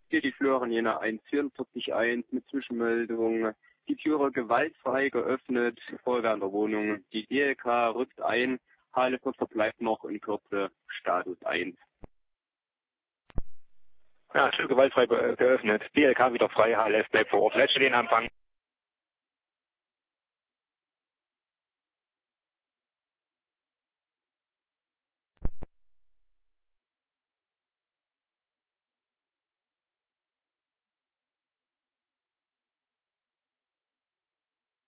Hier die Florianer 144.1 mit Zwischenmeldung. Die Türe gewaltfrei geöffnet, Feuerwehr in der Wohnung. Die DLK rückt ein. Halefurt verbleibt noch in Kürze Status 1. Ja, Tür gewaltfrei geöffnet. DLK wieder frei, HLF bleibt vor Ort. Letzte den Anfang.